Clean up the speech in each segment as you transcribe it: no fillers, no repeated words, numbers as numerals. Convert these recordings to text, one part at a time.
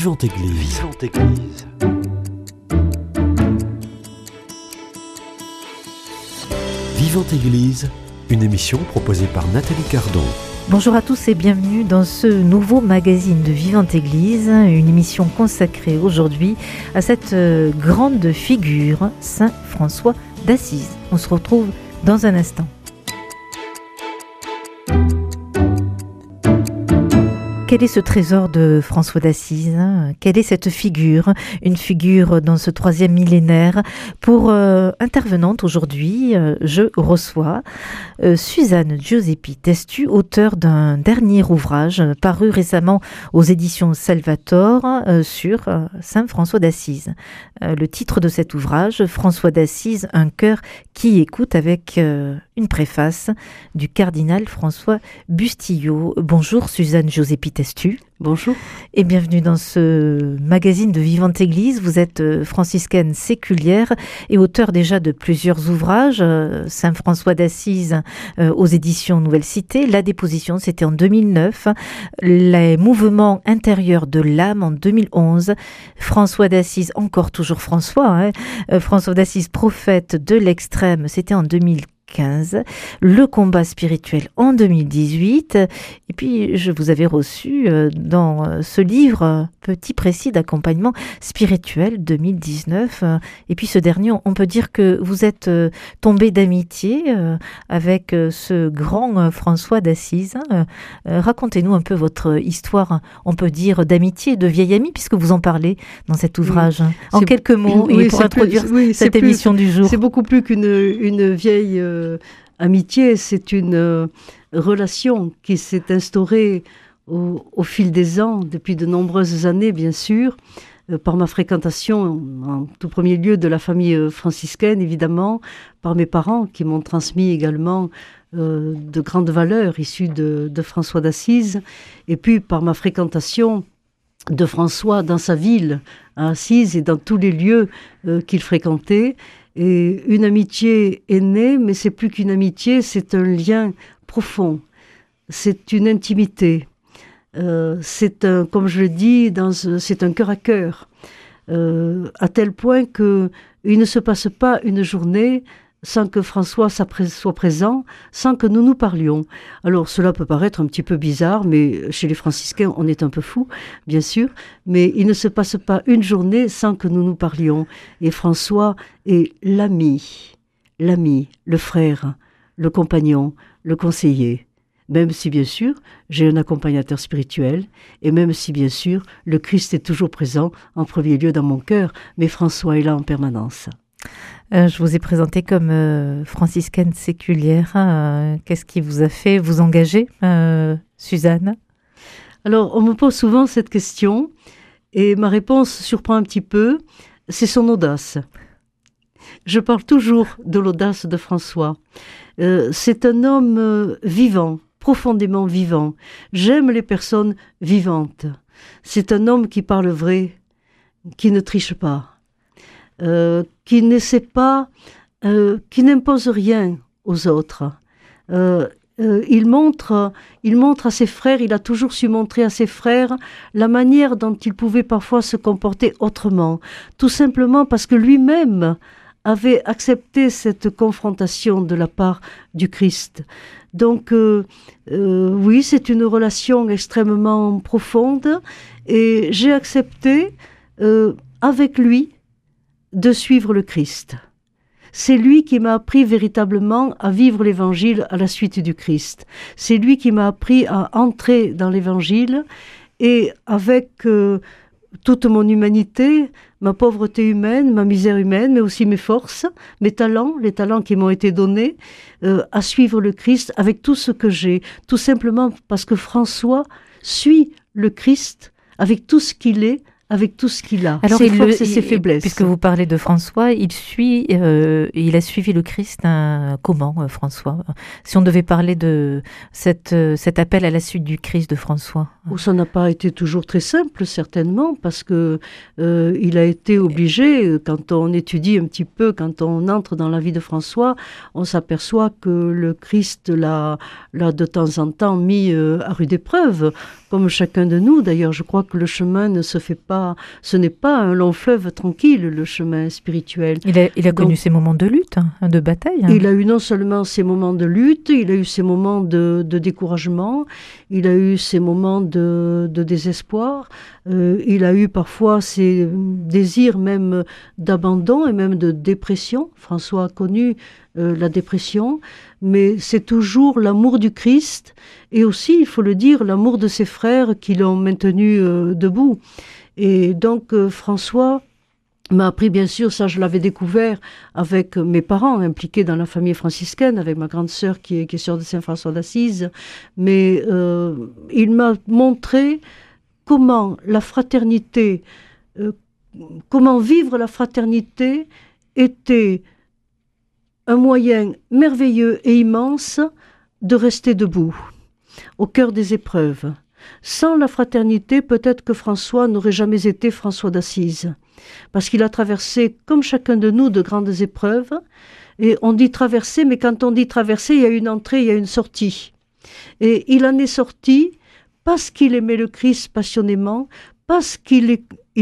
Vivante Église. Vivante Église. Vivante Église, une émission proposée par Nathalie Cardon. Bonjour à tous et bienvenue dans ce nouveau magazine de Vivante Église, une émission consacrée aujourd'hui à cette grande figure, Saint François d'Assise. On se retrouve dans un instant. Quel est ce trésor de François d'Assise ? Quelle est cette figure ? Une figure dans ce 3e millénaire. Pour intervenante aujourd'hui, je reçois Suzanne Giuseppi Testu, auteure d'un dernier ouvrage paru récemment aux éditions Salvator sur Saint François d'Assise. Le titre de cet ouvrage, François d'Assise, un cœur qui écoute, avec une préface du cardinal François Bustillo. Bonjour Suzanne Giuseppi Testu. Bonjour. Et bienvenue dans ce magazine de Vivante Église. Vous êtes franciscaine séculière et auteur déjà de plusieurs ouvrages. Saint François d'Assise aux éditions Nouvelle Cité. La déposition, c'était en 2009. Les mouvements intérieurs de l'âme en 2011. François d'Assise, encore toujours François. François d'Assise, prophète de l'extrême, c'était en 2015. Le combat spirituel en 2018, et puis je vous avais reçu dans ce livre petit précis d'accompagnement spirituel 2019, et puis ce dernier, on peut dire que vous êtes tombé d'amitié avec ce grand François d'Assise. Racontez-nous un peu votre histoire, on peut dire d'amitié, de vieille amie, puisque vous en parlez dans cet ouvrage. En quelques mots, pour introduire cette émission du jour. C'est beaucoup plus qu'une vieille amitié, c'est une relation qui s'est instaurée au fil des ans, depuis de nombreuses années, bien sûr, par ma fréquentation, en tout premier lieu, de la famille franciscaine, évidemment, par mes parents, qui m'ont transmis également de grandes valeurs issues de François d'Assise, et puis par ma fréquentation de François dans sa ville, à Assise, et dans tous les lieux qu'il fréquentait. Et une amitié est née, mais c'est plus qu'une amitié, c'est un lien profond, c'est une intimité, c'est un, comme je le dis, c'est un cœur à cœur, à tel point qu'il ne se passe pas une journée sans que François soit présent, sans que nous nous parlions. Alors cela peut paraître un petit peu bizarre, mais chez les franciscains, on est un peu fou, bien sûr, mais il ne se passe pas une journée sans que nous nous parlions. Et François est l'ami, le frère, le compagnon, le conseiller. Même si, bien sûr, j'ai un accompagnateur spirituel, et même si, bien sûr, le Christ est toujours présent en premier lieu dans mon cœur, mais François est là en permanence. Je vous ai présenté comme franciscaine séculière. Qu'est-ce qui vous a fait vous engager, Suzanne ? Alors, on me pose souvent cette question, et ma réponse surprend un petit peu, c'est son audace. Je parle toujours de l'audace de François. C'est un homme vivant, profondément vivant. J'aime les personnes vivantes. C'est un homme qui parle vrai, qui ne triche pas. Qui n'essaie pas, qui n'impose rien aux autres. Il montre à ses frères, il a toujours su montrer à ses frères la manière dont il pouvait parfois se comporter autrement, tout simplement parce que lui-même avait accepté cette confrontation de la part du Christ. Donc oui, c'est une relation extrêmement profonde, et j'ai accepté avec lui de suivre le Christ. C'est lui qui m'a appris véritablement à vivre l'Évangile à la suite du Christ. C'est lui qui m'a appris à entrer dans l'Évangile, et avec toute mon humanité, ma pauvreté humaine, ma misère humaine, mais aussi mes forces, mes talents, les talents qui m'ont été donnés, à suivre le Christ avec tout ce que j'ai. Tout simplement parce que François suit le Christ avec tout ce qu'il est, avec tout ce qu'il a, alors ses forces et ses faiblesses. Puisque vous parlez de François, il a suivi le Christ comment, François ? Si on devait parler de cet appel à la suite du Christ de François. Ça n'a pas été toujours très simple, certainement, parce que il a été obligé, quand on étudie un petit peu, quand on entre dans la vie de François, on s'aperçoit que le Christ l'a de temps en temps mis à rude épreuve, comme chacun de nous. D'ailleurs, je crois que le chemin ne se fait pas ce n'est pas un long fleuve tranquille, le chemin spirituel. Il a connu ses moments de lutte, de bataille. Il a eu non seulement ses moments de lutte, il a eu ses moments de découragement, il a eu ses moments de désespoir, il a eu parfois ses désirs même d'abandon et même de dépression. François a connu la dépression, mais c'est toujours l'amour du Christ et aussi, il faut le dire, l'amour de ses frères qui l'ont maintenu debout. Et donc François m'a appris, bien sûr, ça je l'avais découvert avec mes parents impliqués dans la famille franciscaine, avec ma grande sœur qui est sœur de Saint François d'Assise, mais il m'a montré comment la fraternité, comment vivre la fraternité était un moyen merveilleux et immense de rester debout, au cœur des épreuves. Sans la fraternité, peut-être que François n'aurait jamais été François d'Assise, parce qu'il a traversé, comme chacun de nous, de grandes épreuves. Et on dit traverser, mais quand on dit traverser, il y a une entrée, il y a une sortie. Et il en est sorti parce qu'il aimait le Christ passionnément, parce qu'il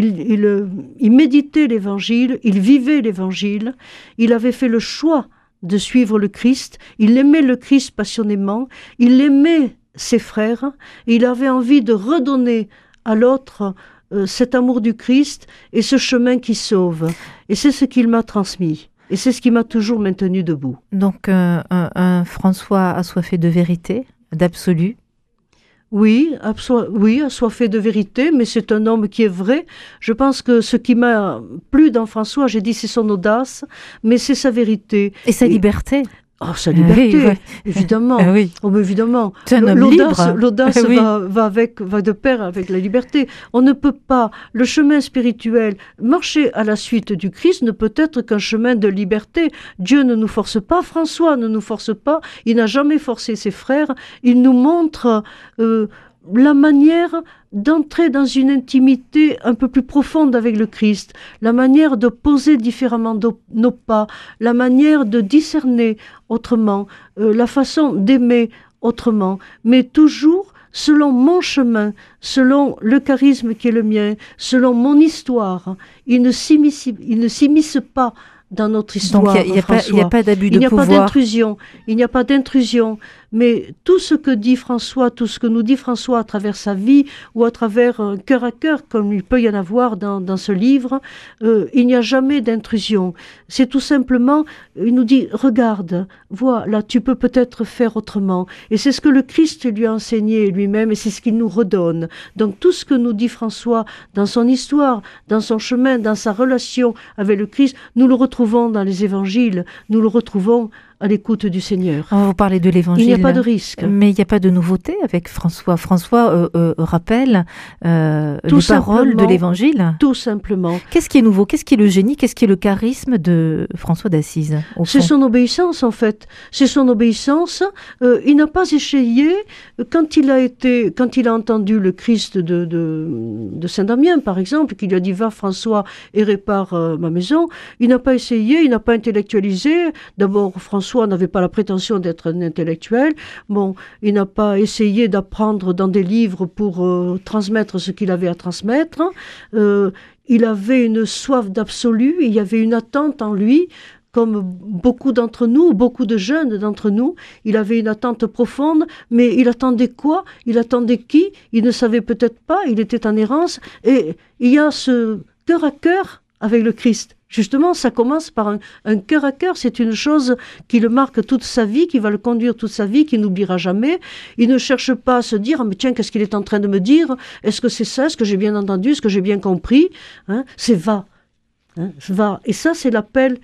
méditait l'Évangile, il vivait l'Évangile, il avait fait le choix de suivre le Christ, il aimait le Christ passionnément, il aimait ses frères, et il avait envie de redonner à l'autre cet amour du Christ et ce chemin qui sauve. Et c'est ce qu'il m'a transmis. Et c'est ce qui m'a toujours maintenu debout. Donc un François assoiffé de vérité, d'absolu. Oui, assoiffé de vérité, mais c'est un homme qui est vrai. Je pense que ce qui m'a plu dans François, j'ai dit c'est son audace, mais c'est sa vérité. Et sa liberté. Oh, sa liberté, oui, ouais. Évidemment. Oui. Oh, mais évidemment. C'est un homme libre. L'audace Oui. va de pair avec la liberté. On ne peut pas, le chemin spirituel, marcher à la suite du Christ ne peut être qu'un chemin de liberté. Dieu ne nous force pas, François ne nous force pas, il n'a jamais forcé ses frères, il nous montre la manière d'entrer dans une intimité un peu plus profonde avec le Christ, la manière de poser différemment nos pas, la manière de discerner autrement, la façon d'aimer autrement, mais toujours selon mon chemin, selon le charisme qui est le mien, selon mon histoire. Il ne s'immisce pas dans notre histoire. Donc il n'y a pas d'abus de pouvoir. Il n'y a pas d'intrusion. Mais tout ce que dit François, tout ce que nous dit François à travers sa vie ou à travers un cœur à cœur, comme il peut y en avoir dans ce livre, il n'y a jamais d'intrusion. C'est tout simplement, il nous dit, regarde, vois, là, tu peux peut-être faire autrement. Et c'est ce que le Christ lui a enseigné lui-même et c'est ce qu'il nous redonne. Donc tout ce que nous dit François dans son histoire, dans son chemin, dans sa relation avec le Christ, nous le retrouvons dans les évangiles, nous le retrouvons à l'écoute du Seigneur. On va vous parler de l'Évangile. Il n'y a pas de risque. Mais il n'y a pas de nouveauté avec François. François rappelle les paroles de l'Évangile. Tout simplement. Qu'est-ce qui est nouveau? Qu'est-ce qui est le génie? Qu'est-ce qui est le charisme de François d'Assise? C'est son obéissance, en fait. C'est son obéissance. Il n'a pas échayé. Quand il a entendu le Christ de Saint-Damien, par exemple, qui lui a dit « Va, François, et répare ma maison », il n'a pas essayé, il n'a pas intellectualisé. D'abord, François n'avait pas la prétention d'être un intellectuel. Bon, il n'a pas essayé d'apprendre dans des livres pour transmettre ce qu'il avait à transmettre. Il avait une soif d'absolu, il y avait une attente en lui, comme beaucoup d'entre nous, beaucoup de jeunes d'entre nous. Il avait une attente profonde, mais il attendait quoi? Il attendait qui? Il ne savait peut-être pas, il était en errance. Et il y a ce cœur à cœur avec le Christ. Justement, ça commence par un cœur à cœur. C'est une chose qui le marque toute sa vie, qui va le conduire toute sa vie, qu'il n'oubliera jamais. Il ne cherche pas à se dire « mais tiens, qu'est-ce qu'il est en train de me dire? Est-ce que c'est ça? Est-ce que j'ai bien entendu? Est-ce que j'ai bien compris ?» C'est « va ». Va. Et ça, c'est l'appel.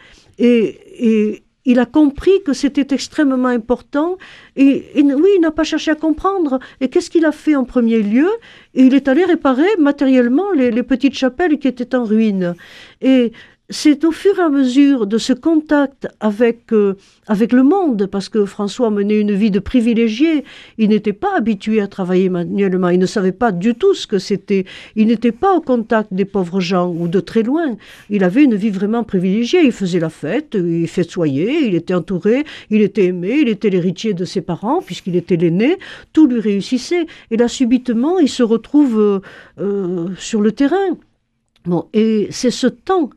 Et il a compris que c'était extrêmement important. Et oui, il n'a pas cherché à comprendre. Et qu'est-ce qu'il a fait en premier lieu? Il est allé réparer matériellement les petites chapelles qui étaient en ruine. Et c'est au fur et à mesure de ce contact avec le monde, parce que François menait une vie de privilégié, il n'était pas habitué à travailler manuellement, il ne savait pas du tout ce que c'était, il n'était pas au contact des pauvres gens ou de très loin, il avait une vie vraiment privilégiée, il faisait la fête, il festoyait, il était entouré, il était aimé, il était l'héritier de ses parents, puisqu'il était l'aîné, tout lui réussissait, et là subitement il se retrouve sur le terrain. Bon, et c'est ce temps,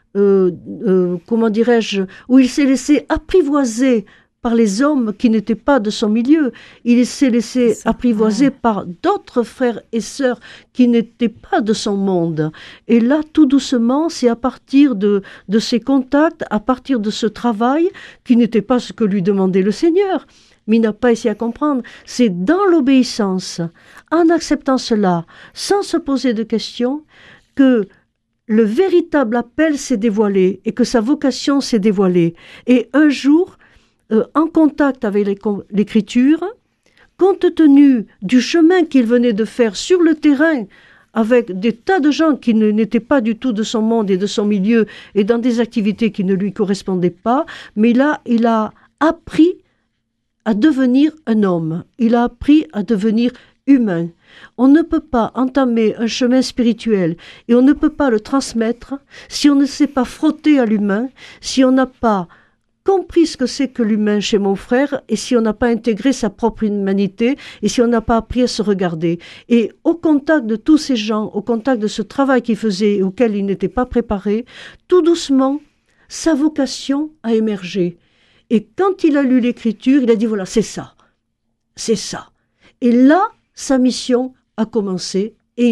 comment dirais-je, où il s'est laissé apprivoiser par les hommes qui n'étaient pas de son milieu. Il s'est laissé apprivoiser par d'autres frères et sœurs qui n'étaient pas de son monde. Et là, tout doucement, c'est à partir de ces contacts, à partir de ce travail, qui n'était pas ce que lui demandait le Seigneur, mais il n'a pas essayé à comprendre. C'est dans l'obéissance, en acceptant cela, sans se poser de questions, que le véritable appel s'est dévoilé et que sa vocation s'est dévoilée. Et un jour, en contact avec l'Écriture, compte tenu du chemin qu'il venait de faire sur le terrain avec des tas de gens qui n'étaient pas du tout de son monde et de son milieu et dans des activités qui ne lui correspondaient pas, mais là, il a appris à devenir un homme, il a appris à devenir humain. On ne peut pas entamer un chemin spirituel et on ne peut pas le transmettre si on ne s'est pas frotter à l'humain, si on n'a pas compris ce que c'est que l'humain chez mon frère et si on n'a pas intégré sa propre humanité et si on n'a pas appris à se regarder. Et au contact de tous ces gens, au contact de ce travail qu'il faisait et auquel il n'était pas préparé, tout doucement, sa vocation a émergé. Et quand il a lu l'Écriture, il a dit voilà, c'est ça, c'est ça. Et là, sa mission a commencé et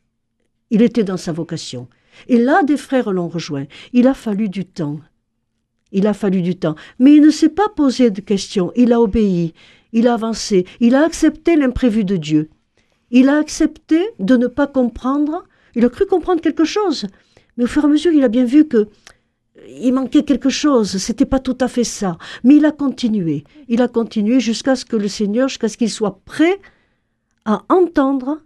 il était dans sa vocation. Et là, des frères l'ont rejoint. Il a fallu du temps. Il a fallu du temps. Mais il ne s'est pas posé de questions. Il a obéi. Il a avancé. Il a accepté l'imprévu de Dieu. Il a accepté de ne pas comprendre. Il a cru comprendre quelque chose. Mais au fur et à mesure, il a bien vu que il manquait quelque chose. C'était pas tout à fait ça. Mais il a continué. Il a continué jusqu'à ce que le Seigneur, jusqu'à ce qu'il soit prêt à entendre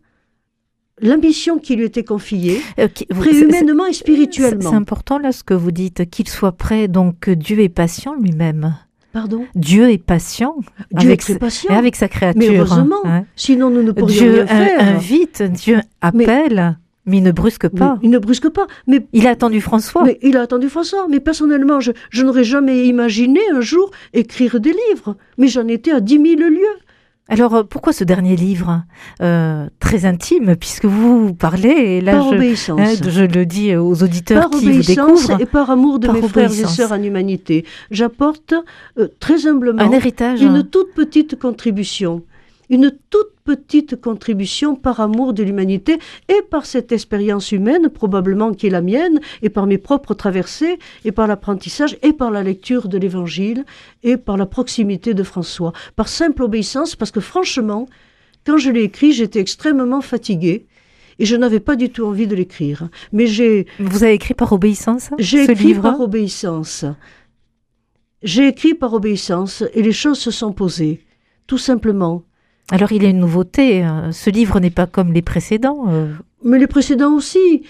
la mission qui lui était confiée, humainement et spirituellement. C'est important là ce que vous dites, qu'il soit prêt, donc Dieu est patient lui-même. Pardon ? Dieu est patient. Dieu est très patient. Avec sa créature. Mais heureusement, sinon nous ne pourrions rien faire. Dieu invite, Dieu appelle, mais il ne brusque pas. Il ne brusque pas. Mais il a attendu François. Mais il a attendu François. Mais personnellement, je n'aurais jamais imaginé un jour écrire des livres. Mais j'en étais à 10 000 lieues. Alors, pourquoi ce dernier livre très intime, puisque vous parlez, et là par obéissance. Je le dis aux auditeurs par qui vous découvrent. Et par amour de mes frères et sœurs en humanité. J'apporte très humblement un héritage. Une toute petite contribution. Une toute petite contribution par amour de l'humanité et par cette expérience humaine, probablement qui est la mienne, et par mes propres traversées, et par l'apprentissage, et par la lecture de l'Évangile, et par la proximité de François. Par simple obéissance, parce que franchement, quand je l'ai écrit, j'étais extrêmement fatiguée, et je n'avais pas du tout envie de l'écrire. Mais Vous avez écrit par obéissance, J'ai ce écrit livre par obéissance. J'ai écrit par obéissance, et les choses se sont posées, tout simplement. Alors il y a une nouveauté, ce livre n'est pas comme les précédents. Mais les précédents aussi,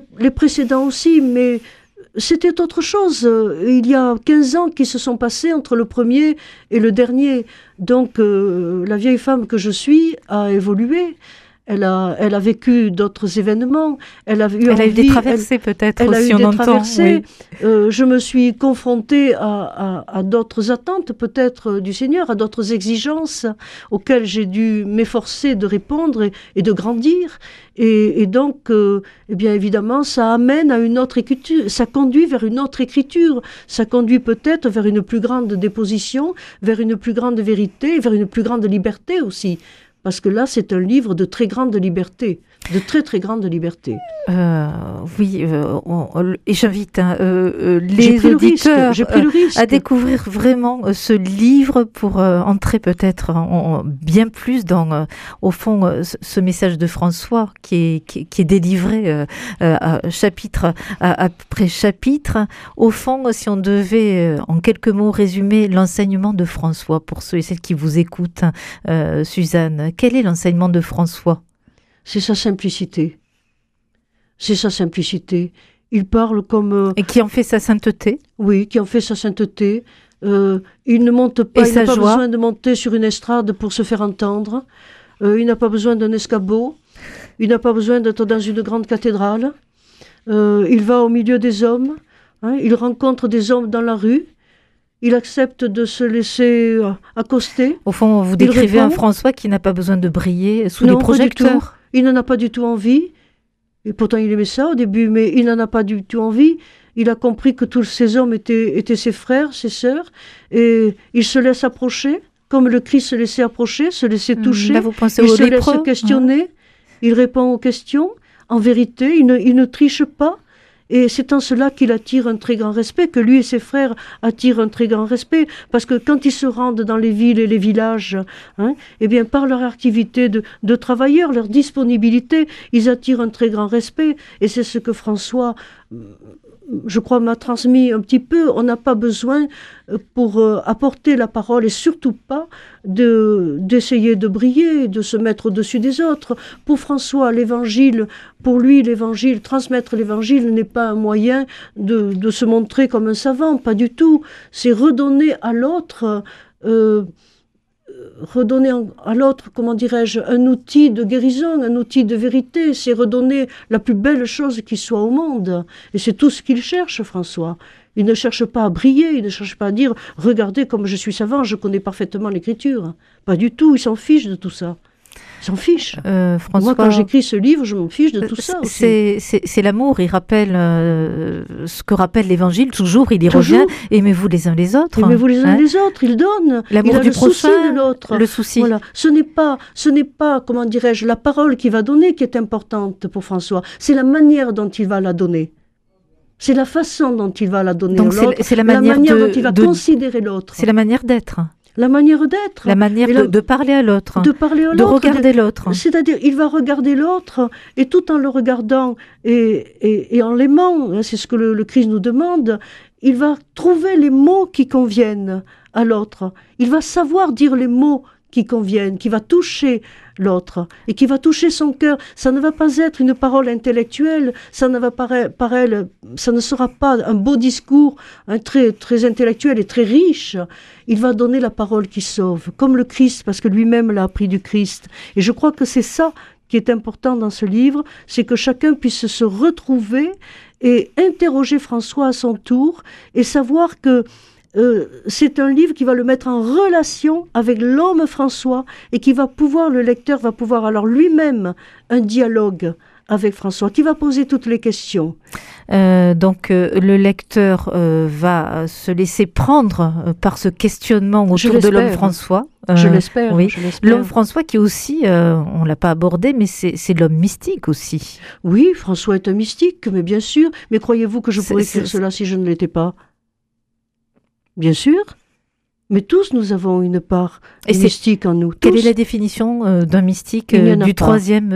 mais c'était autre chose. Il y a 15 ans qui se sont passés entre le premier et le dernier. Donc la vieille femme que je suis a évolué. Elle a vécu d'autres événements. Elle a eu des traversées peut-être aussi, on entend. Oui. Je me suis confrontée à d'autres attentes peut-être du Seigneur, à d'autres exigences auxquelles j'ai dû m'efforcer de répondre et de grandir. Et donc, eh bien évidemment, ça amène à une autre écriture. Ça conduit vers une autre écriture. Ça conduit peut-être vers une plus grande déposition, vers une plus grande vérité, vers une plus grande liberté aussi. Parce que là, c'est un livre de très grande liberté, de très très grande liberté. Oui, et j'invite les auditeurs à découvrir vraiment ce livre pour entrer peut-être bien plus dans, au fond, ce message de François qui est délivré chapitre après chapitre. Au fond, si on devait en quelques mots résumer l'enseignement de François pour ceux et celles qui vous écoutent, Suzanne, quel est l'enseignement de François ? C'est sa simplicité. C'est sa simplicité. Il parle comme... Et qui en fait sa sainteté ? Oui, qui en fait sa sainteté. Il ne monte pas, il n'a pas besoin de monter sur une estrade pour se faire entendre. Il n'a pas besoin d'un escabeau. Il n'a pas besoin d'être dans une grande cathédrale. Il va au milieu des hommes. Il rencontre des hommes dans la rue. Il accepte de se laisser accoster. Au fond, vous décrivez un François qui n'a pas besoin de briller sous les projecteurs. Il n'en a pas du tout envie. Et pourtant, il aimait ça au début, mais il n'en a pas du tout envie. Il a compris que tous ces hommes étaient ses frères, ses sœurs, et il se laisse approcher, comme le Christ se laissait approcher, se laissait toucher. Là, vous pensez Il aux se lépreux, laisse questionner, il répond aux questions. En vérité, il ne triche pas. Et c'est en cela qu'il attire un très grand respect, que lui et ses frères attirent un très grand respect, parce que quand ils se rendent dans les villes et les villages, eh bien, par leur activité de travailleurs, leur disponibilité, ils attirent un très grand respect. Et c'est ce que François, je crois, m'a transmis un petit peu. On n'a pas besoin, pour apporter la parole, et surtout pas d'essayer de briller, de se mettre au-dessus des autres. Pour François, l'évangile, pour lui, l'évangile, transmettre l'évangile n'est pas un moyen de se montrer comme un savant, pas du tout. C'est redonner à l'autre, comment dirais-je, un outil de guérison, un outil de vérité. C'est redonner la plus belle chose qui soit au monde. Et c'est tout ce qu'il cherche, François. Il ne cherche pas à briller, il ne cherche pas à dire « Regardez comme je suis savant, je connais parfaitement l'écriture ». Pas du tout, il s'en fiche de tout ça. Il s'en fiche. François, moi, quand j'écris ce livre, je m'en fiche de tout ça aussi. C'est l'amour, il rappelle ce que rappelle l'Évangile, toujours, il y revient. Aimez-vous les uns les autres. Aimez-vous les uns les autres, il donne. L'amour il a du le prochain, souci de l'autre. Le souci. Voilà. Ce n'est pas, comment dirais-je, la parole qu'il va donner qui est importante pour François. C'est la manière dont il va la donner. C'est la façon dont il va la donner à l'autre. C'est la manière dont il va considérer l'autre. C'est la manière d'être. La manière d'être. La manière de parler à l'autre. De parler à l'autre. De regarder l'autre. C'est-à-dire, il va regarder l'autre, et tout en le regardant et en l'aimant, c'est ce que le Christ nous demande, il va trouver les mots qui conviennent à l'autre. Il va savoir dire les mots qui conviennent, qui va toucher l'autre et qui va toucher son cœur. Ça ne va pas être une parole intellectuelle, ça ne sera pas un beau discours, très, très intellectuel et très riche. Il va donner la parole qui sauve, comme le Christ, parce que lui-même l'a appris du Christ. Et je crois que c'est ça qui est important dans ce livre, c'est que chacun puisse se retrouver et interroger François à son tour et savoir que c'est un livre qui va le mettre en relation avec l'homme François et qui va pouvoir, le lecteur va pouvoir alors lui-même un dialogue avec François, qui va poser toutes les questions. Donc le lecteur va se laisser prendre par ce questionnement autour de l'homme François. Je l'espère. Oui. L'homme François qui aussi, on ne l'a pas abordé, mais c'est l'homme mystique aussi. Oui, François est un mystique, mais bien sûr. Mais croyez-vous que je pourrais écrire cela si je ne l'étais pas ? Bien sûr, mais tous nous avons une part mystique en nous. Quelle est la définition d'un mystique du troisième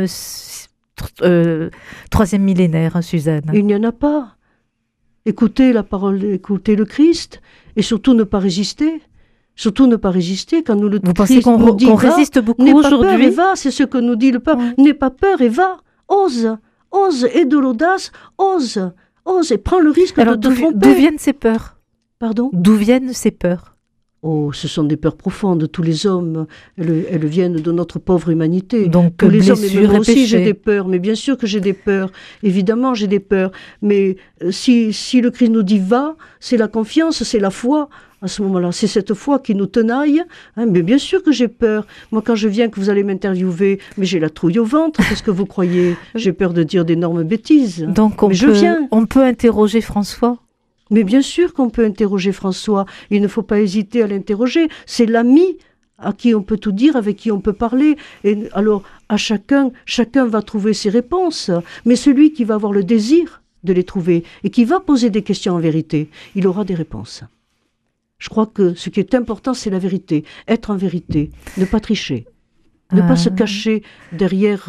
millénaire, Suzanne ? Il n'y en a pas. Écoutez la parole, écoutez le Christ, et surtout ne pas résister. Surtout ne pas résister quand nous le Vous pensez qu'on résiste beaucoup aujourd'hui ? N'aie pas peur et va, c'est ce que nous dit le pape. N'aie pas peur et va, ose, aie de l'audace, ose et prends le risque de te tromper. D'où viennent ces peurs ? Pardon ? D'où viennent ces peurs ? Oh, ce sont des peurs profondes. Tous les hommes, elles viennent de notre pauvre humanité. Donc, tous les hommes, et moi aussi, péché. j'ai des peurs. Mais bien sûr que j'ai des peurs. Évidemment, j'ai des peurs. Mais si le Christ nous dit va, c'est la confiance, c'est la foi. À ce moment-là, c'est cette foi qui nous tenaille. Mais bien sûr que j'ai peur. Moi, quand je viens, que vous allez m'interviewer, mais j'ai la trouille au ventre. Qu'est-ce que vous croyez ? J'ai peur de dire d'énormes bêtises. Donc, on peut interroger François ? Mais bien sûr qu'on peut interroger François. Il ne faut pas hésiter à l'interroger. C'est l'ami à qui on peut tout dire, avec qui on peut parler. Et alors, à chacun va trouver ses réponses. Mais celui qui va avoir le désir de les trouver et qui va poser des questions en vérité, il aura des réponses. Je crois que ce qui est important, c'est la vérité. Être en vérité, ne pas tricher, ne pas se cacher derrière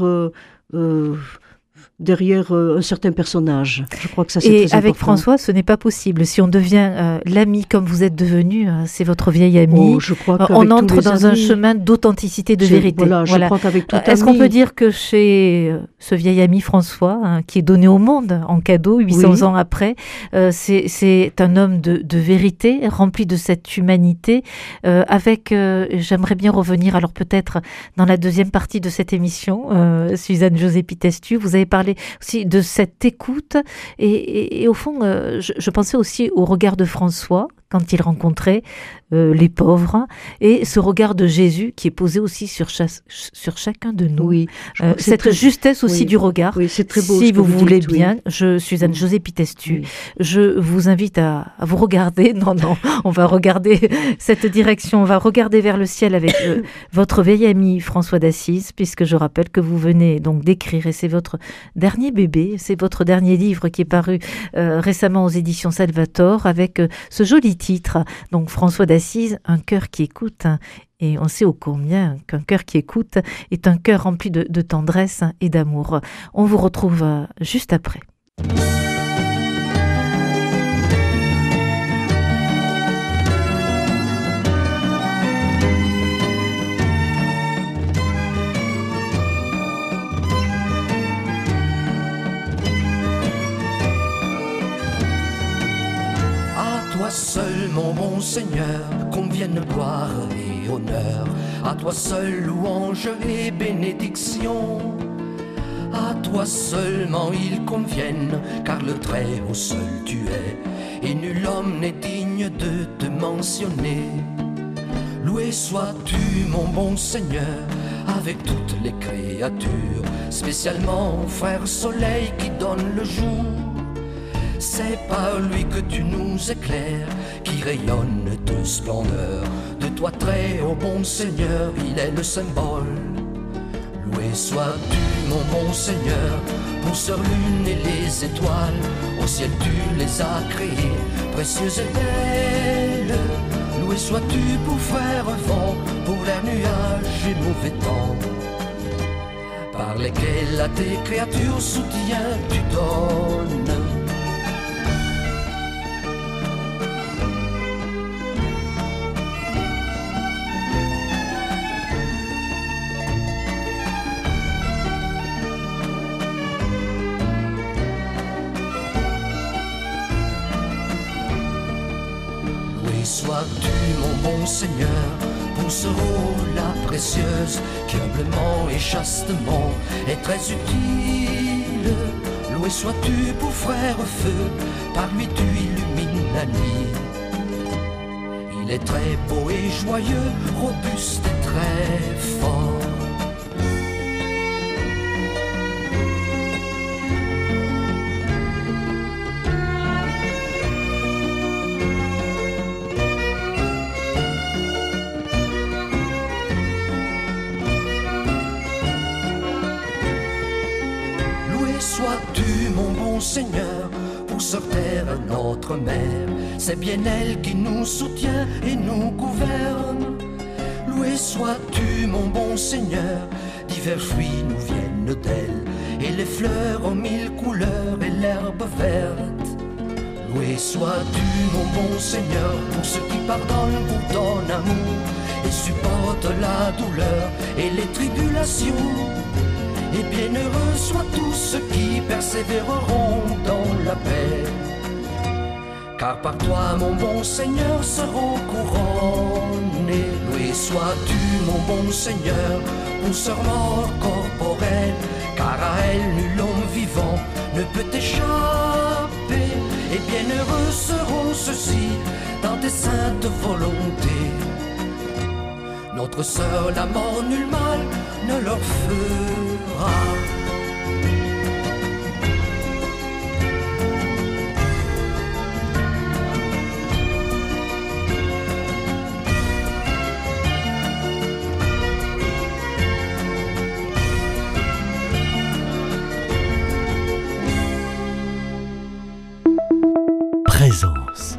un certain personnage. Je crois que ça, c'est très important. Et avec François, ce n'est pas possible. Si on devient l'ami comme vous êtes devenu, c'est votre vieil ami, je crois on entre dans un chemin d'authenticité, de vérité. Je crois qu'avec tout Est-ce qu'on peut dire que chez ce vieil ami François, qui est donné au monde en cadeau 800 ans après, c'est un homme de vérité, rempli de cette humanité, j'aimerais bien revenir, alors peut-être dans la deuxième partie de cette émission, Suzanne José Pitestu, vous avez parlé aussi de cette écoute et au fond, je pensais aussi au regard de François quand il rencontrait les pauvres, et ce regard de Jésus qui est posé aussi sur chacun de nous. Oui, cette justesse aussi du regard. Oui, c'est très beau. Si vous voulez dites, bien, je suis Anne-Josée Pitestu. Oui. Je vous invite à vous regarder. Non, on va regarder cette direction. On va regarder vers le ciel avec votre vieil ami François d'Assise, puisque je rappelle que vous venez donc d'écrire, et c'est votre dernier bébé, c'est votre dernier livre qui est paru récemment aux éditions Salvator, avec ce joli titre. Donc François d'Assise, un cœur qui écoute. Et on sait ô combien qu'un cœur qui écoute est un cœur rempli de tendresse et d'amour. On vous retrouve juste après. À toi seul, mon bon Seigneur, conviennent gloire et honneur. À toi seul, louange et bénédiction. À toi seulement ils conviennent, car le Très-Haut seul tu es, et nul homme n'est digne de te mentionner. Loué sois-tu, mon bon Seigneur, avec toutes les créatures, spécialement frère soleil qui donne le jour. C'est par lui que tu nous éclaires, qui rayonne de splendeur. De toi très haut bon Seigneur, il est le symbole. Loué sois-tu mon bon Seigneur, pour sœur lune et les étoiles. Au ciel tu les as créées, précieuses et belles. Loué sois-tu pour frère vent, pour l'air nuage et mauvais temps, par lesquels à tes créatures soutien tu donnes. Sois-tu mon bon Seigneur, pour ce rôle-là précieuse, qui humblement et chastement est très utile. Loué sois-tu pour frère feu, par lui tu illumines la nuit. Il est très beau et joyeux, robuste et très fort. Sois-tu mon bon Seigneur, pour sur terre notre mère. C'est bien elle qui nous soutient et nous gouverne. Loué sois-tu mon bon Seigneur, divers fruits nous viennent d'elle, et les fleurs aux mille couleurs et l'herbe verte. Loué sois-tu mon bon Seigneur, pour ceux qui pardonnent pour ton amour, et supportent la douleur et les tribulations. Et bienheureux soient tous ceux qui persévéreront dans la paix, car par toi mon bon Seigneur seront couronnés. Loué sois-tu mon bon Seigneur, pour ce mort corporelle, car à elle nul homme vivant ne peut échapper. Et bienheureux seront ceux-ci dans tes saintes volontés. Notre sœur, la mort, nul mal ne leur fera. Présence.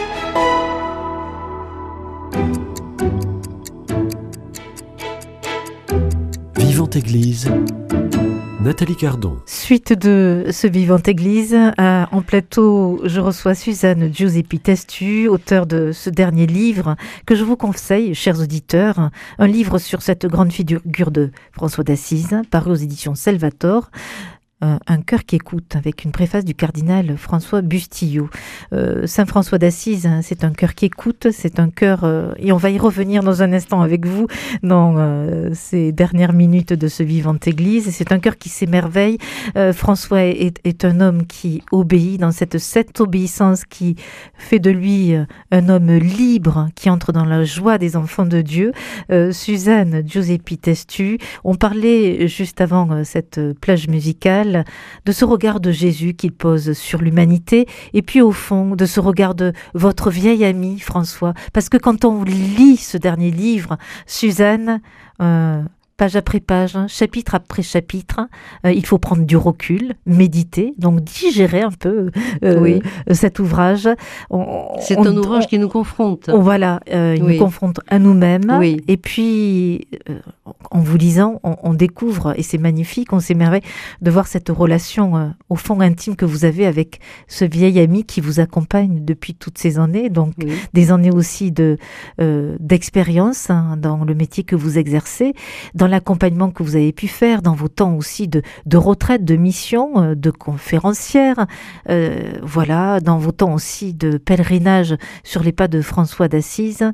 Vivante Église, Nathalie Cardon. Suite de ce Vivante Église, en plateau, je reçois Suzanne Giuseppi Testu, auteure de ce dernier livre que je vous conseille, chers auditeurs, un livre sur cette grande figure de François d'Assise, paru aux éditions Salvator. un cœur qui écoute, avec une préface du cardinal François Bustillo. Saint François d'Assise, hein, c'est un cœur qui écoute, c'est un cœur, et on va y revenir dans un instant avec vous, dans ces dernières minutes de ce Vivante Église. C'est un cœur qui s'émerveille. François est un homme qui obéit, dans cette obéissance qui fait de lui un homme libre, qui entre dans la joie des enfants de Dieu. Suzanne Giuseppi Testu, on parlait juste avant cette plage musicale de ce regard de Jésus qu'il pose sur l'humanité, et puis au fond de ce regard de votre vieil ami François, parce que quand on lit ce dernier livre, Suzanne, page après page, chapitre après chapitre, il faut prendre du recul, méditer, donc digérer un peu cet ouvrage. C'est un ouvrage qui nous confronte. Voilà, il nous confronte à nous-mêmes. Oui. Et puis, en vous lisant, on découvre, et c'est magnifique, on s'émerveille de voir cette relation au fond intime que vous avez avec ce vieil ami qui vous accompagne depuis toutes ces années, donc des années aussi d'expérience dans le métier que vous exercez, dans l'accompagnement que vous avez pu faire, dans vos temps aussi de retraite, de mission, de conférencière, voilà, dans vos temps aussi de pèlerinage sur les pas de François d'Assise.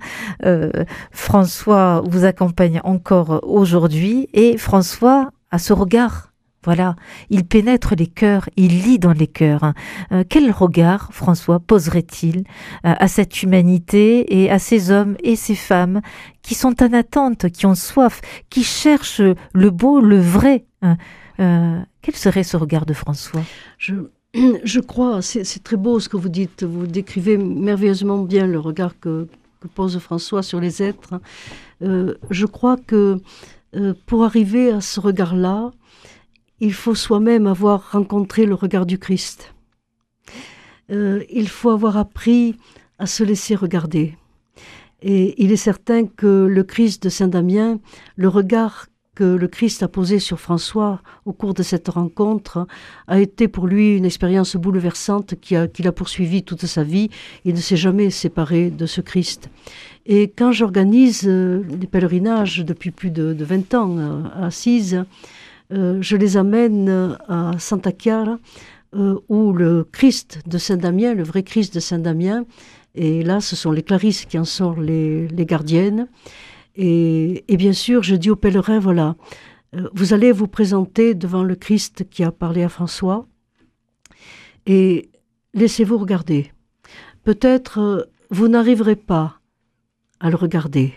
François vous accompagne encore aujourd'hui, et François a ce regard. Voilà, il pénètre les cœurs, il lit dans les cœurs. Quel regard François poserait-il à cette humanité et à ces hommes et ces femmes qui sont en attente, qui ont soif, qui cherchent le beau, le vrai? Quel serait ce regard de François? Je crois, c'est très beau ce que vous dites, vous décrivez merveilleusement bien le regard que pose François sur les êtres. Je crois que pour arriver à ce regard-là, il faut soi-même avoir rencontré le regard du Christ. Il faut avoir appris à se laisser regarder. Et il est certain que le Christ de Saint-Damien, le regard que le Christ a posé sur François au cours de cette rencontre, a été pour lui une expérience bouleversante qui l'a poursuivi toute sa vie. Il ne s'est jamais séparé de ce Christ. Et quand j'organise des pèlerinages depuis plus de 20 ans à Assise, je les amène à Santa Chiara, où le Christ de Saint-Damien, le vrai Christ de Saint-Damien, et là ce sont les Clarisses qui en sont les gardiennes, et bien sûr je dis aux pèlerins, voilà, vous allez vous présenter devant le Christ qui a parlé à François, et laissez-vous regarder. Peut-être vous n'arriverez pas à le regarder,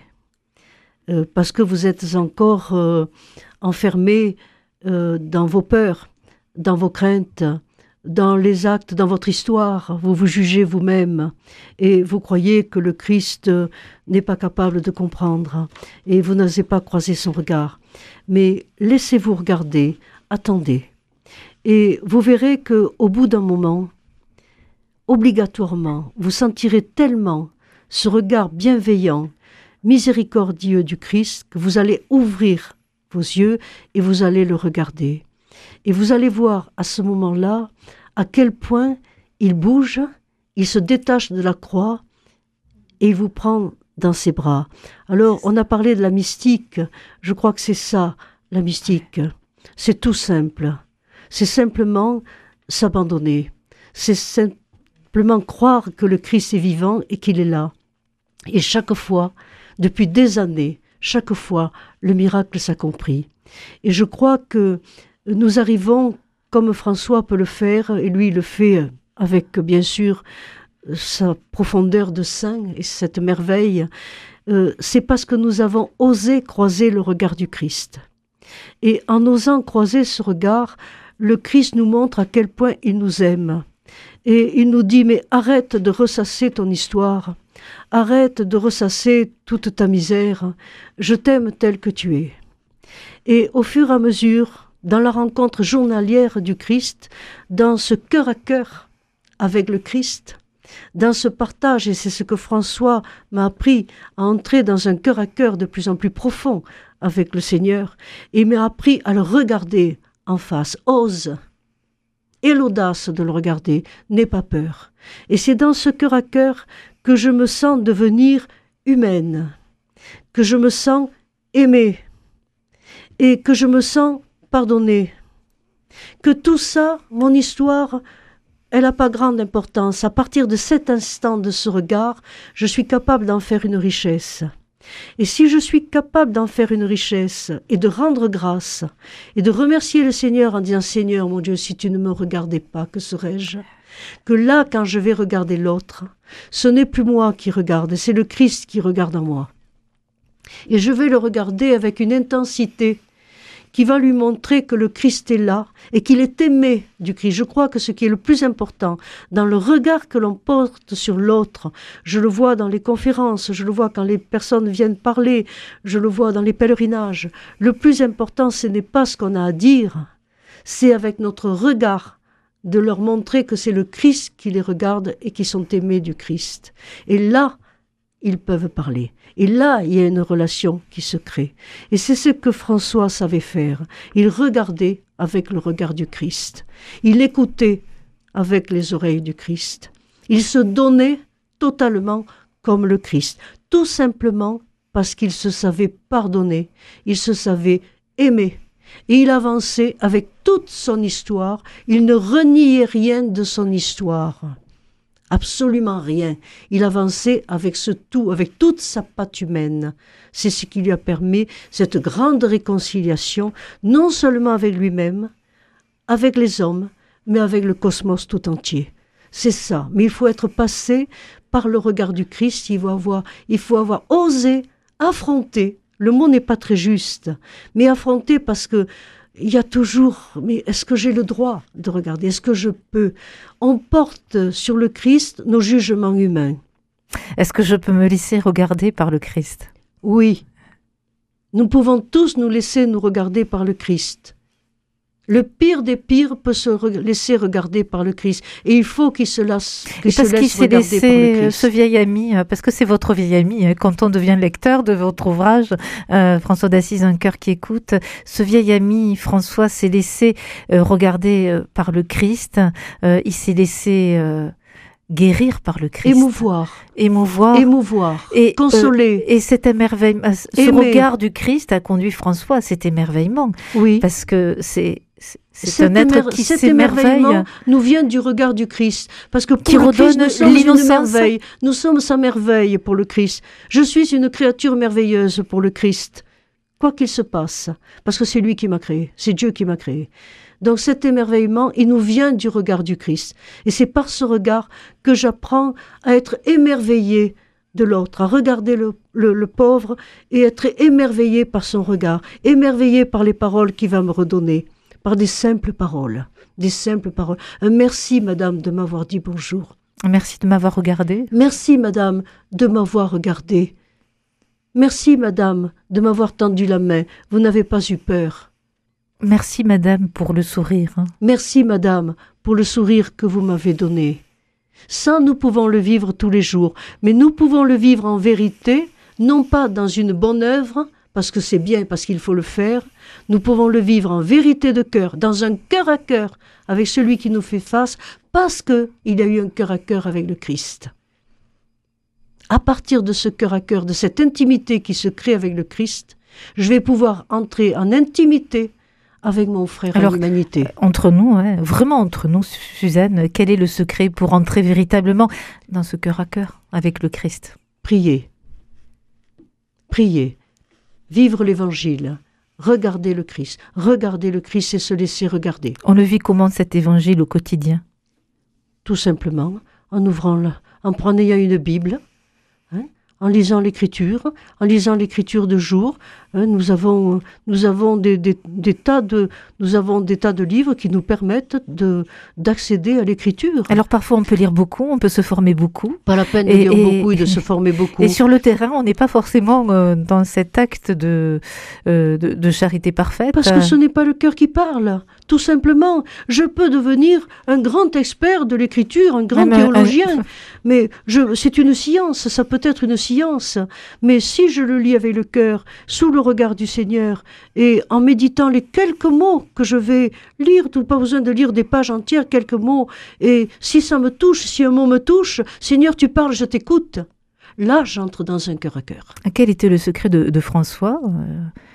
parce que vous êtes encore enfermés dans vos peurs, dans vos craintes, dans les actes, dans votre histoire. Vous vous jugez vous-même et vous croyez que le Christ n'est pas capable de comprendre et vous n'osez pas croiser son regard. Mais laissez-vous regarder, attendez. Et vous verrez qu'au bout d'un moment, obligatoirement, vous sentirez tellement ce regard bienveillant, miséricordieux du Christ que vous allez ouvrir vos yeux et vous allez le regarder. Et vous allez voir à ce moment-là à quel point il bouge, il se détache de la croix et il vous prend dans ses bras. Alors, on a parlé de la mystique. Je crois que c'est ça, la mystique. C'est tout simple. C'est simplement s'abandonner. C'est simplement croire que le Christ est vivant et qu'il est là. Et chaque fois, depuis des années, chaque fois, le miracle s'accomplit. Et je crois que nous arrivons, comme François peut le faire, et lui il le fait avec bien sûr sa profondeur de saint et cette merveille, c'est parce que nous avons osé croiser le regard du Christ. Et en osant croiser ce regard, le Christ nous montre à quel point il nous aime. Et il nous dit, mais arrête de ressasser ton histoire, arrête de ressasser toute ta misère, je t'aime tel que tu es. Et au fur et à mesure, dans la rencontre journalière du Christ, dans ce cœur à cœur avec le Christ, dans ce partage, et c'est ce que François m'a appris, à entrer dans un cœur à cœur de plus en plus profond avec le Seigneur, et il m'a appris à le regarder en face. Ose, et l'audace de le regarder, n'aie pas peur. Et c'est dans ce cœur à cœur que je me sens devenir humaine, que je me sens aimée, et que je me sens pardonnée. Que tout ça, mon histoire, elle n'a pas grande importance. À partir de cet instant, de ce regard, je suis capable d'en faire une richesse. Et si je suis capable d'en faire une richesse et de rendre grâce et de remercier le Seigneur en disant « Seigneur, mon Dieu, si tu ne me regardais pas, que serais-je » Que là, quand je vais regarder l'autre, ce n'est plus moi qui regarde, c'est le Christ qui regarde en moi. Et je vais le regarder avec une intensité qui va lui montrer que le Christ est là et qu'il est aimé du Christ. Je crois que ce qui est le plus important dans le regard que l'on porte sur l'autre, je le vois dans les conférences, je le vois quand les personnes viennent parler, je le vois dans les pèlerinages. Le plus important, ce n'est pas ce qu'on a à dire, c'est avec notre regard de leur montrer que c'est le Christ qui les regarde et qui sont aimés du Christ. Et là, ils peuvent parler. Et là, il y a une relation qui se crée. Et c'est ce que François savait faire. Il regardait avec le regard du Christ. Il écoutait avec les oreilles du Christ. Il se donnait totalement comme le Christ. Tout simplement parce qu'il se savait pardonner. Il se savait aimer. Et il avançait avec toute son histoire. Il ne reniait rien de son histoire. Absolument rien. Il avançait avec ce tout, avec toute sa patte humaine. C'est ce qui lui a permis cette grande réconciliation, non seulement avec lui-même, avec les hommes, mais avec le cosmos tout entier. C'est ça. Mais il faut être passé par le regard du Christ. Il faut avoir osé affronter. Le mot n'est pas très juste, mais affronter parce que il y a toujours, mais est-ce que j'ai le droit de regarder? Est-ce que je peux? On porte sur le Christ nos jugements humains. Est-ce que je peux me laisser regarder par le Christ? Oui. Nous pouvons tous nous laisser nous regarder par le Christ. Le pire des pires peut se laisser regarder par le Christ. Et il faut qu'il se laisse regarder par le Christ. Ce vieil ami, parce que c'est votre vieil ami, quand on devient lecteur de votre ouvrage, François d'Assise, Un cœur qui écoute, ce vieil ami, François, s'est laissé regarder par le Christ, il s'est laissé guérir par le Christ. Émouvoir. Et consoler. Et cet émerveillement, ce regard du Christ a conduit François à cet émerveillement. Oui. Parce que c'est un être qui s'émerveille. Nous vient du regard du Christ. Parce que pour qui le redonne Christ, nous sommes une merveille. l'innocence. Nous sommes sa merveille pour le Christ. Je suis une créature merveilleuse pour le Christ. Quoi qu'il se passe. Parce que c'est lui qui m'a créé. C'est Dieu qui m'a créé. Donc cet émerveillement, il nous vient du regard du Christ. Et c'est par ce regard que j'apprends à être émerveillé de l'autre, à regarder le pauvre et être émerveillé par son regard, émerveillé par les paroles qu'il va me redonner, par des simples paroles. Un merci, madame, de m'avoir dit bonjour. Merci de m'avoir regardé. Merci, madame, de m'avoir regardé. Merci, madame, de m'avoir tendu la main. Vous n'avez pas eu peur. Merci, madame, pour le sourire. Merci, madame, pour le sourire que vous m'avez donné. Ça, nous pouvons le vivre tous les jours, mais nous pouvons le vivre en vérité, non pas dans une bonne œuvre, parce que c'est bien, parce qu'il faut le faire. Nous pouvons le vivre en vérité de cœur, dans un cœur à cœur, avec celui qui nous fait face, parce qu'il y a eu un cœur à cœur avec le Christ. À partir de ce cœur à cœur, de cette intimité qui se crée avec le Christ, je vais pouvoir entrer en intimité avec mon frère à l'humanité. Entre nous, vraiment entre nous, Suzanne, quel est le secret pour entrer véritablement dans ce cœur à cœur avec le Christ? Prier. Vivre l'Évangile. Regarder le Christ et se laisser regarder. On le vit comment cet Évangile au quotidien? Tout simplement en en ayant une Bible, en lisant l'Écriture de jour. Nous avons des tas de livres qui nous permettent d'accéder à l'Écriture. Alors parfois on peut lire beaucoup, on peut se former beaucoup. Pas la peine de lire beaucoup et de se former beaucoup. Et sur le terrain, on n'est pas forcément dans cet acte de charité parfaite. Parce que ce n'est pas le cœur qui parle, tout simplement. Je peux devenir un grand expert de l'Écriture, un grand théologien, mais c'est une science, ça peut être une science. Mais si je le lis avec le cœur, sous le regard du Seigneur, et en méditant les quelques mots que je vais lire, pas besoin de lire des pages entières, quelques mots, et si ça me touche, si un mot me touche, Seigneur, tu parles, je t'écoute. Là, j'entre dans un cœur à cœur. Quel était le secret de François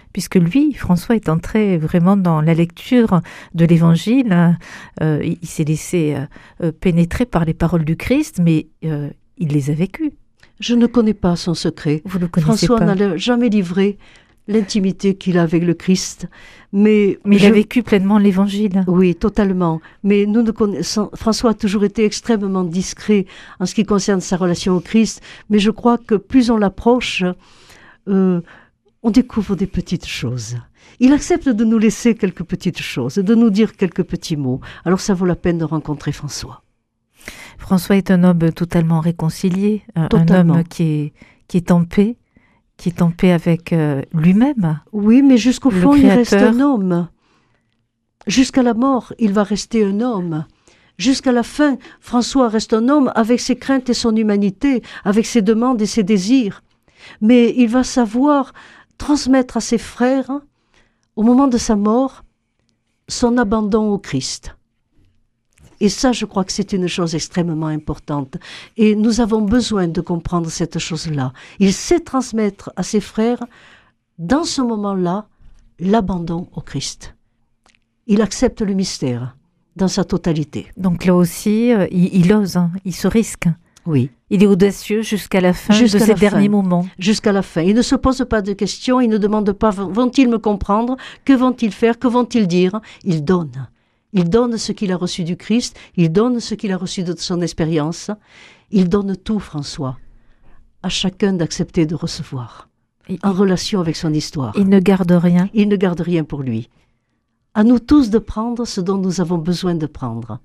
puisque lui, François, est entré vraiment dans la lecture de l'Évangile. Il s'est laissé pénétrer par les paroles du Christ, mais il les a vécues. Je ne connais pas son secret. Vous le connaissez François pas. n'a jamais livré l'intimité qu'il a avec le Christ. Mais il a vécu pleinement l'Évangile. Oui, totalement. Mais nous ne connaissons... François a toujours été extrêmement discret en ce qui concerne sa relation au Christ. Mais je crois que plus on l'approche, on découvre des petites choses. Il accepte de nous laisser quelques petites choses, de nous dire quelques petits mots. Alors ça vaut la peine de rencontrer François. François est un homme totalement réconcilié, Totalement. un homme qui est en paix, avec lui-même. Oui, mais jusqu'au Le fond, il reste Créateur. un homme. Jusqu'à la mort, il va rester un homme. Jusqu'à la fin, François reste un homme avec ses craintes et son humanité, avec ses demandes et ses désirs. Mais il va savoir transmettre à ses frères, au moment de sa mort, son abandon au Christ. Et ça, je crois que c'est une chose extrêmement importante. Et nous avons besoin de comprendre cette chose-là. Il sait transmettre à ses frères, dans ce moment-là, l'abandon au Christ. Il accepte le mystère dans sa totalité. Donc là aussi, il ose, il se risque. Oui. Il est audacieux jusqu'à la fin Jusqu'à de ses la derniers fin. moments. Jusqu'à la fin. Il ne se pose pas de questions, il ne demande pas « vont-ils me comprendre ? Que vont-ils faire ? Que vont-ils dire ?» Il donne. Il donne ce qu'il a reçu du Christ, il donne ce qu'il a reçu de son expérience. Il donne tout, François, à chacun d'accepter de recevoir, en relation avec son histoire. Il ne garde rien. Il ne garde rien pour lui. À nous tous de prendre ce dont nous avons besoin de prendre.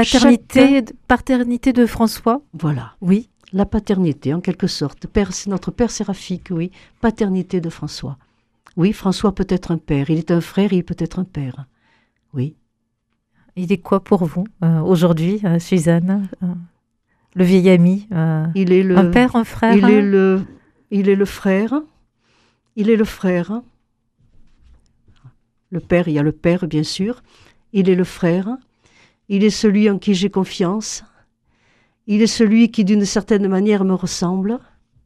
Paternité de François. Voilà. Oui. La paternité, en quelque sorte. C'est notre père séraphique, oui. Paternité de François. Oui, François peut être un père. Il est un frère, il peut être un père. Oui. Il est quoi pour vous aujourd'hui, Suzanne le vieil ami Il est un père, un frère il est le frère. Il est le frère. Le père, il y a le père, bien sûr. Il est le frère. Il est celui en qui j'ai confiance. Il est celui qui, d'une certaine manière, me ressemble.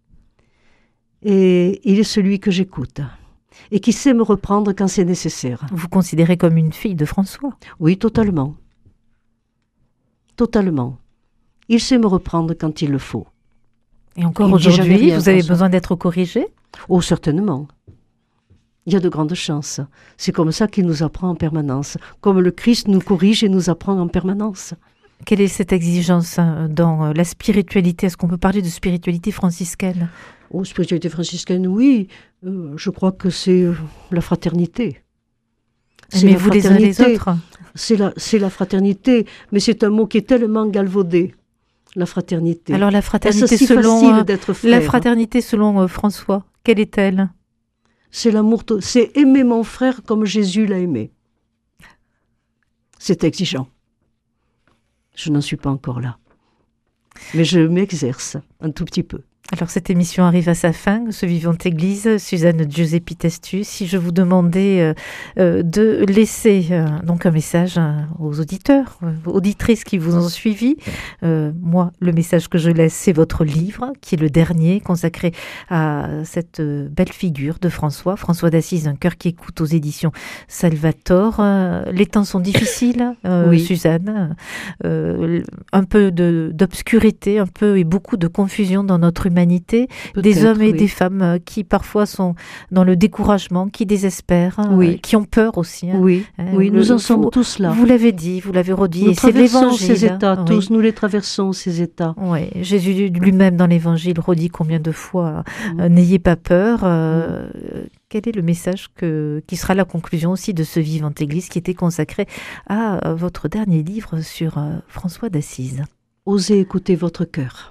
Et il est celui que j'écoute. Et qui sait me reprendre quand c'est nécessaire. Vous considérez comme une fille de François? Oui, totalement. Totalement. Il sait me reprendre quand il le faut. Et encore Il dit jamais aujourd'hui, rien, vous avez François. besoin d'être corrigé? Oh, certainement. Il y a de grandes chances. C'est comme ça qu'il nous apprend en permanence. Comme le Christ nous corrige et nous apprend en permanence. Quelle est cette exigence dans la spiritualité? Est-ce qu'on peut parler de spiritualité franciscaine? Oh, spiritualité franciscaine, oui. Je crois que c'est la fraternité. C'est Mais la vous les uns les fraternité. autres? C'est la fraternité, mais c'est un mot qui est tellement galvaudé. La fraternité. Alors la fraternité Est-ce si selon facile d'être frère? la fraternité selon François, quelle est-elle? C'est l'amour, c'est aimer mon frère comme Jésus l'a aimé. C'est exigeant. Je n'en suis pas encore là. Mais je m'exerce un tout petit peu. Alors cette émission arrive à sa fin, ce Vivante Église, Suzanne Giuseppi Testu. Si je vous demandais de laisser donc un message aux auditeurs, auditrices qui vous ont suivi, moi le message que je laisse c'est votre livre qui est le dernier consacré à cette belle figure de François d'Assise, un cœur qui écoute aux éditions Salvator. Les temps sont difficiles, Oui. Suzanne, un peu d'obscurité, un peu et beaucoup de confusion dans notre humanité, des hommes et oui. des femmes qui parfois sont dans le découragement, qui désespèrent, Oui. qui ont peur aussi. Oui, oui, nous en sommes vous- tous là. Vous l'avez dit, vous l'avez redit, Nous et c'est traversons l'évangile. ces états, Oui. tous, nous les traversons, ces états. Oui, Jésus lui-même dans l'évangile redit combien de fois n'ayez pas peur. Quel est le message qui sera la conclusion aussi de ce Vivante Église qui était consacré à votre dernier livre sur François d'Assise? Osez écouter votre cœur.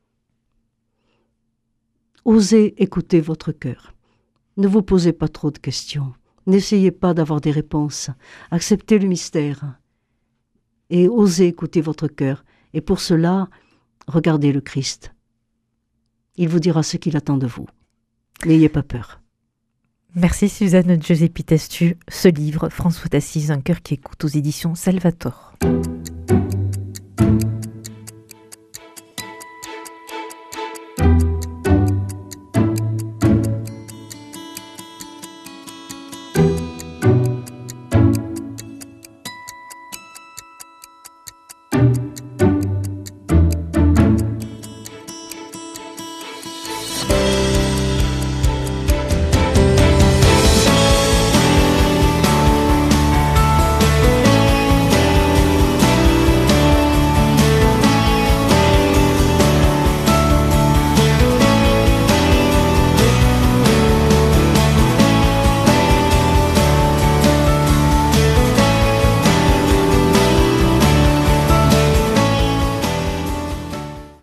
Osez écouter votre cœur. Ne vous posez pas trop de questions. N'essayez pas d'avoir des réponses. Acceptez le mystère. Et osez écouter votre cœur. Et pour cela, regardez le Christ. Il vous dira ce qu'il attend de vous. N'ayez pas peur. Merci Suzanne Giuseppi Testu. Ce livre, François d'Assise, un cœur qui écoute aux éditions Salvator.